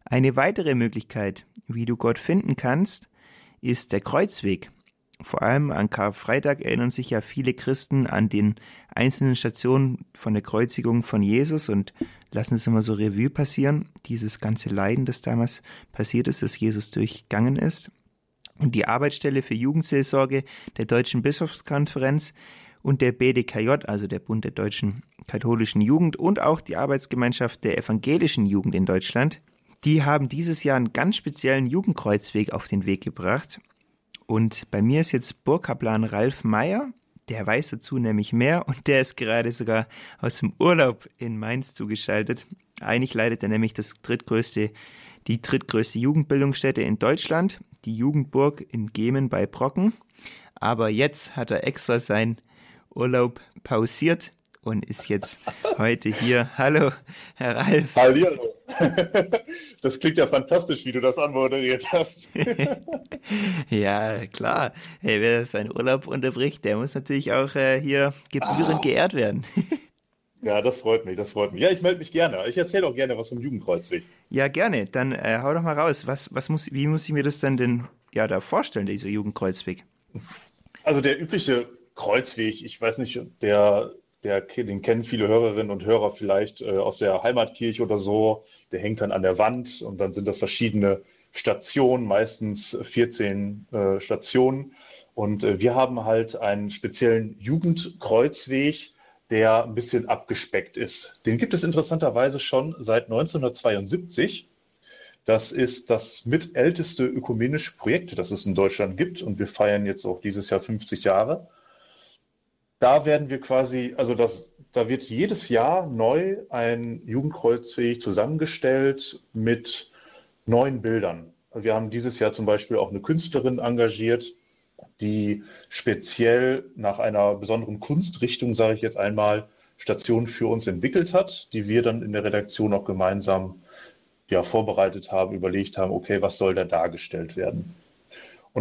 Eine weitere Möglichkeit, wie du Gott finden kannst, ist der Kreuzweg. Vor allem an Karfreitag erinnern sich ja viele Christen an den einzelnen Stationen von der Kreuzigung von Jesus und lassen es immer so Revue passieren, dieses ganze Leiden, das damals passiert ist, das Jesus durchgangen ist. Und die Arbeitsstelle für Jugendseelsorge der Deutschen Bischofskonferenz und der BDKJ, also der Bund der Deutschen Katholischen Jugend, und auch die Arbeitsgemeinschaft der Evangelischen Jugend in Deutschland, die haben dieses Jahr einen ganz speziellen Jugendkreuzweg auf den Weg gebracht. Und bei mir ist jetzt Burgkaplan Ralf Meyer, der weiß dazu nämlich mehr und der ist gerade sogar aus dem Urlaub in Mainz zugeschaltet. Eigentlich leitet er nämlich die drittgrößte Jugendbildungsstätte in Deutschland, die Jugendburg in Gemen bei Brocken. Aber jetzt hat er extra seinen Urlaub pausiert und ist jetzt heute hier. Hallo, Herr Ralf. Hallihallo. Das klingt ja fantastisch, wie du das anmoderiert hast. Ja, klar. Hey, wer seinen Urlaub unterbricht, der muss natürlich auch hier gebührend geehrt werden. Ja, das freut mich, das freut mich. Ja, ich melde mich gerne. Ich erzähle auch gerne was vom Jugendkreuzweg. Ja, gerne. Dann hau doch mal raus. Wie muss ich mir das denn da vorstellen, dieser Jugendkreuzweg? Also der übliche Kreuzweg, ich weiß nicht, den kennen viele Hörerinnen und Hörer vielleicht aus der Heimatkirche oder so. Der hängt dann an der Wand und dann sind das verschiedene Stationen, meistens 14 Stationen. Und wir haben halt einen speziellen Jugendkreuzweg, der ein bisschen abgespeckt ist. Den gibt es interessanterweise schon seit 1972. Das ist das mitälteste ökumenische Projekt, das es in Deutschland gibt. Und wir feiern jetzt auch dieses Jahr 50 Jahre. Da werden wir quasi, da wird jedes Jahr neu ein Jugendkreuzweg zusammengestellt mit neuen Bildern. Wir haben dieses Jahr zum Beispiel auch eine Künstlerin engagiert, die speziell nach einer besonderen Kunstrichtung, sage ich jetzt einmal, Stationen für uns entwickelt hat, die wir dann in der Redaktion auch gemeinsam vorbereitet haben, überlegt haben, okay, was soll da dargestellt werden? Und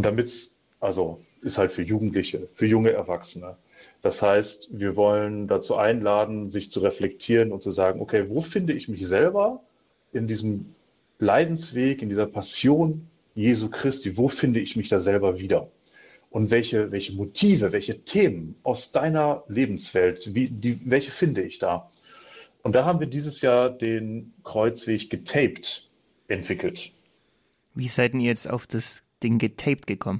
ist halt für Jugendliche, für junge Erwachsene. Das heißt, wir wollen dazu einladen, sich zu reflektieren und zu sagen, okay, wo finde ich mich selber in diesem Leidensweg, in dieser Passion Jesu Christi, wo finde ich mich da selber wieder? Und welche Motive, welche Themen aus deiner Lebenswelt, welche finde ich da? Und da haben wir dieses Jahr den Kreuzweg getaped entwickelt. Wie seid ihr jetzt auf das Ding getaped gekommen?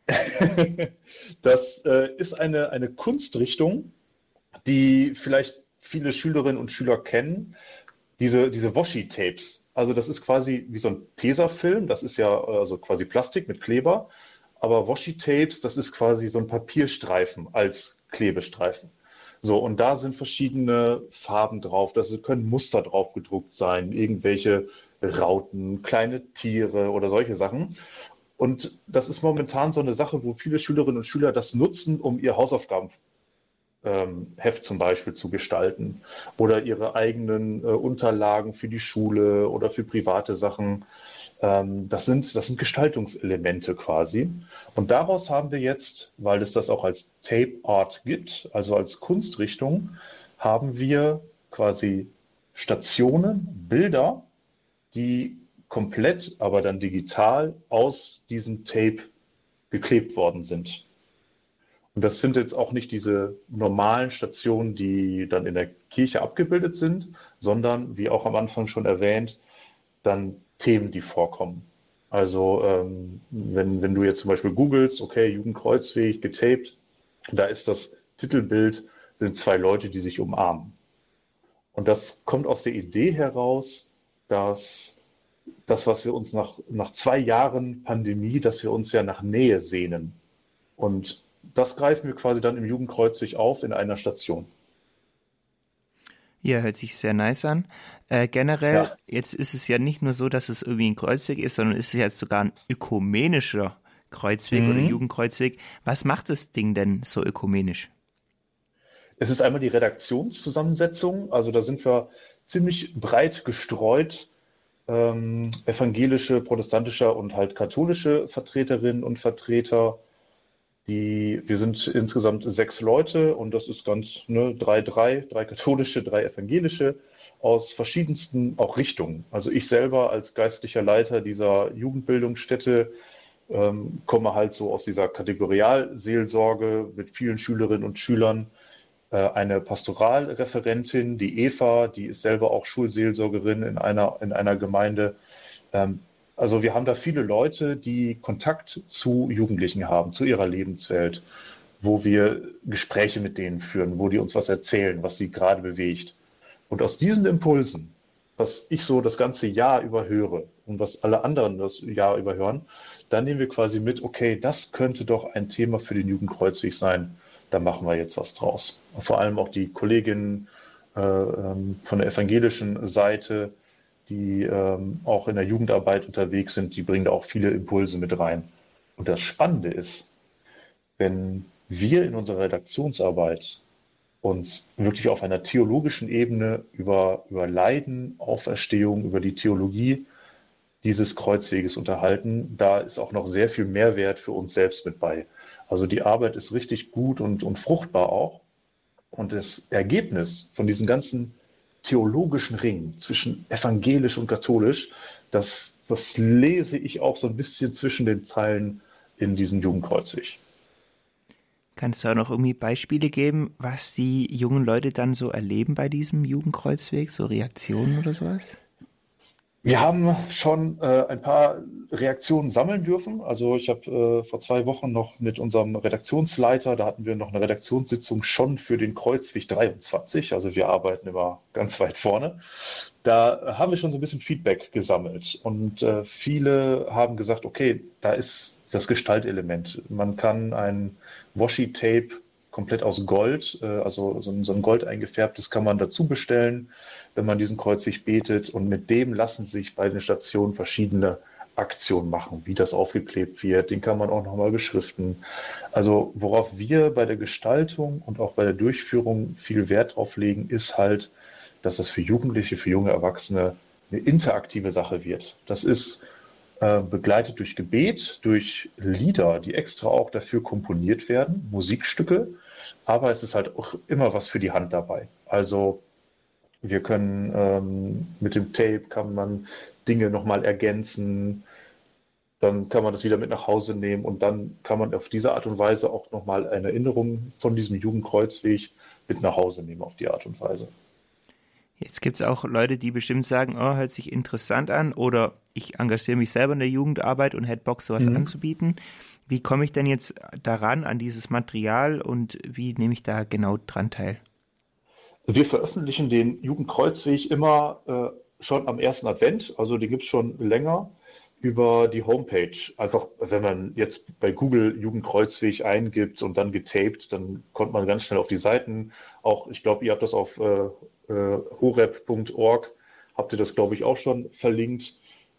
Das ist eine Kunstrichtung, die vielleicht viele Schülerinnen und Schüler kennen, diese Washi-Tapes. Also das ist quasi wie so ein Tesafilm, das ist ja also quasi Plastik mit Kleber, aber Washi-Tapes, das ist quasi so ein Papierstreifen als Klebestreifen. So, und da sind verschiedene Farben drauf, das können Muster drauf gedruckt sein, irgendwelche Rauten, kleine Tiere oder solche Sachen. Und das ist momentan so eine Sache, wo viele Schülerinnen und Schüler das nutzen, um ihr Hausaufgabenheft zum Beispiel zu gestalten oder ihre eigenen Unterlagen für die Schule oder für private Sachen. Das sind Gestaltungselemente quasi. Und daraus haben wir jetzt, weil es das auch als Tape Art gibt, also als Kunstrichtung, haben wir quasi Stationen, Bilder, die komplett, aber dann digital aus diesem Tape geklebt worden sind. Und das sind jetzt auch nicht diese normalen Stationen, die dann in der Kirche abgebildet sind, sondern, wie auch am Anfang schon erwähnt, dann Themen, die vorkommen. Also wenn du jetzt zum Beispiel googelst, okay, Jugendkreuzweg, getaped, da ist das Titelbild, sind zwei Leute, die sich umarmen. Und das kommt aus der Idee heraus, dass das, was wir uns nach 2 Jahren Pandemie, dass wir uns ja nach Nähe sehnen. Und das greifen wir quasi dann im Jugendkreuzweg auf in einer Station. Ja, hört sich sehr nice an. Generell, Ja. jetzt ist es ja nicht nur so, dass es irgendwie ein Kreuzweg ist, sondern es ist jetzt sogar ein ökumenischer Kreuzweg oder Jugendkreuzweg. Was macht das Ding denn so ökumenisch? Es ist einmal die Redaktionszusammensetzung, also da sind wir ziemlich breit gestreut, evangelische, protestantische und halt katholische Vertreterinnen und Vertreter, Wir sind insgesamt 6 Leute und das ist ganz, ne, drei katholische, 3 evangelische aus verschiedensten auch Richtungen. Also ich selber als geistlicher Leiter dieser Jugendbildungsstätte komme halt so aus dieser Kategorialseelsorge mit vielen Schülerinnen und Schülern. Eine Pastoralreferentin, die Eva, die ist selber auch Schulseelsorgerin in einer Gemeinde. Also wir haben da viele Leute, die Kontakt zu Jugendlichen haben, zu ihrer Lebenswelt, wo wir Gespräche mit denen führen, wo die uns was erzählen, was sie gerade bewegt. Und aus diesen Impulsen, was ich so das ganze Jahr über höre und was alle anderen das Jahr über hören, dann nehmen wir quasi mit, okay, das könnte doch ein Thema für den Jugendkreuzweg sein. Da machen wir jetzt was draus. Und vor allem auch die Kolleginnen von der evangelischen Seite, die auch in der Jugendarbeit unterwegs sind, die bringen da auch viele Impulse mit rein. Und das Spannende ist, wenn wir in unserer Redaktionsarbeit uns wirklich auf einer theologischen Ebene über Leiden, Auferstehung, über die Theologie dieses Kreuzweges unterhalten, da ist auch noch sehr viel Mehrwert für uns selbst mit bei. Also die Arbeit ist richtig gut und fruchtbar auch. Und das Ergebnis von diesen ganzen theologischen Ringen zwischen evangelisch und katholisch, das lese ich auch so ein bisschen zwischen den Zeilen in diesem Jugendkreuzweg. Kannst du auch noch irgendwie Beispiele geben, was die jungen Leute dann so erleben bei diesem Jugendkreuzweg, so Reaktionen oder sowas? Wir haben schon ein paar Reaktionen sammeln dürfen. Also ich habe vor 2 Wochen noch mit unserem Redaktionsleiter, da hatten wir noch eine Redaktionssitzung schon für den Kreuzweg 23. Also wir arbeiten immer ganz weit vorne. Da haben wir schon so ein bisschen Feedback gesammelt. Und viele haben gesagt, okay, da ist das Gestaltelement. Man kann ein Washi-Tape komplett aus Gold, also so ein Gold eingefärbtes kann man dazu bestellen, wenn man diesen Kreuzweg betet. Und mit dem lassen sich bei den Stationen verschiedene Aktionen machen, wie das aufgeklebt wird. Den kann man auch nochmal beschriften. Also worauf wir bei der Gestaltung und auch bei der Durchführung viel Wert drauf legen, ist halt, dass das für Jugendliche, für junge Erwachsene eine interaktive Sache wird. Das ist begleitet durch Gebet, durch Lieder, die extra auch dafür komponiert werden, Musikstücke, aber es ist halt auch immer was für die Hand dabei. Also wir können mit dem Tape kann man Dinge nochmal ergänzen, dann kann man das wieder mit nach Hause nehmen und dann kann man auf diese Art und Weise auch nochmal eine Erinnerung von diesem Jugendkreuzweg mit nach Hause nehmen auf die Art und Weise. Jetzt gibt es auch Leute, die bestimmt sagen, oh, hört sich interessant an oder ich engagiere mich selber in der Jugendarbeit und hätte Bock, sowas anzubieten. Wie komme ich denn jetzt daran, an dieses Material und wie nehme ich da genau dran teil? Wir veröffentlichen den Jugendkreuzweg immer schon am ersten Advent, also die gibt es schon länger, über die Homepage. Einfach, wenn man jetzt bei Google Jugendkreuzweg eingibt und dann getaped, dann kommt man ganz schnell auf die Seiten. Auch, ich glaube, ihr habt das auf horeb.org, habt ihr das, glaube ich, auch schon verlinkt.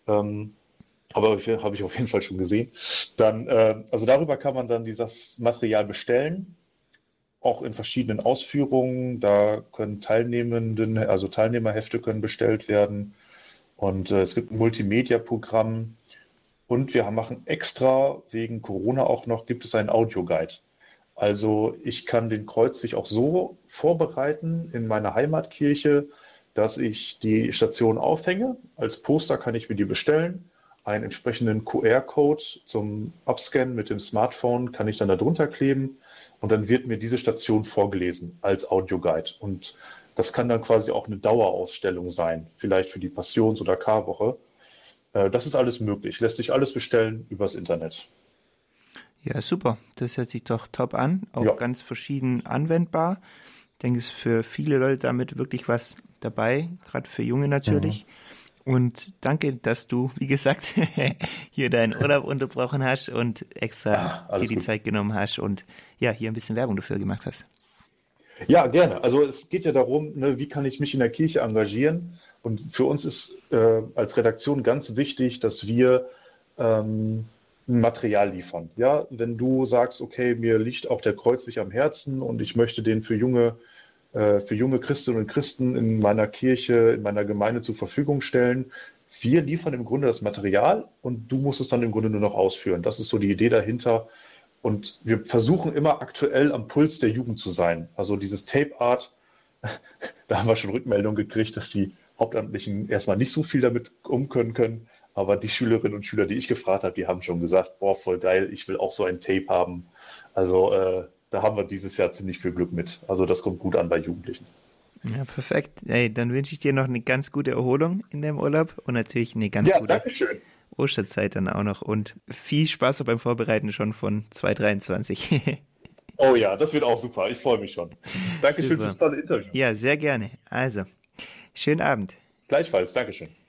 Aber habe ich auf jeden Fall schon gesehen. Dann, also darüber kann man dann dieses Material bestellen, auch in verschiedenen Ausführungen. Da können Teilnehmerhefte können bestellt werden. Und es gibt ein Multimedia-Programm. Und wir machen extra, wegen Corona auch noch, gibt es einen Audioguide. Also ich kann den Kreuzweg auch so vorbereiten in meiner Heimatkirche, dass ich die Station aufhänge. Als Poster kann ich mir die bestellen. Einen entsprechenden QR-Code zum Abscannen mit dem Smartphone kann ich dann da drunter kleben und dann wird mir diese Station vorgelesen als Audioguide. Und das kann dann quasi auch eine Dauerausstellung sein, vielleicht für die Passions- oder Karwoche. Das ist alles möglich, lässt sich alles bestellen übers Internet. Ja, super. Das hört sich doch top an. Auch Ja. ganz verschieden anwendbar. Ich denke, es ist für viele Leute damit wirklich was dabei, gerade für Junge natürlich. Und danke, dass du, wie gesagt, hier deinen Urlaub unterbrochen hast und extra dir Alles die gut. Zeit genommen hast und ja, hier ein bisschen Werbung dafür gemacht hast. Ja, gerne. Also es geht ja darum, ne, wie kann ich mich in der Kirche engagieren? Und für uns ist als Redaktion ganz wichtig, dass wir Material liefern. Ja, wenn du sagst, okay, mir liegt auch der Kreuzweg am Herzen und ich möchte den für junge Christinnen und Christen in meiner Kirche, in meiner Gemeinde zur Verfügung stellen. Wir liefern im Grunde das Material und du musst es dann im Grunde nur noch ausführen. Das ist so die Idee dahinter. Und wir versuchen immer aktuell am Puls der Jugend zu sein. Also dieses Tape Art, da haben wir schon Rückmeldungen gekriegt, dass die Hauptamtlichen erstmal nicht so viel damit können. Aber die Schülerinnen und Schüler, die ich gefragt habe, die haben schon gesagt, boah, voll geil, ich will auch so ein Tape haben. Also da haben wir dieses Jahr ziemlich viel Glück mit. Also das kommt gut an bei Jugendlichen. Ja, perfekt. Hey, dann wünsche ich dir noch eine ganz gute Erholung in deinem Urlaub und natürlich eine ganz gute Dankeschön. Osterzeit dann auch noch und viel Spaß beim Vorbereiten schon von 2023. Oh ja, das wird auch super. Ich freue mich schon. Dankeschön Super. fürs tolle Interview. Ja, sehr gerne. Also, schönen Abend. Gleichfalls, Dankeschön.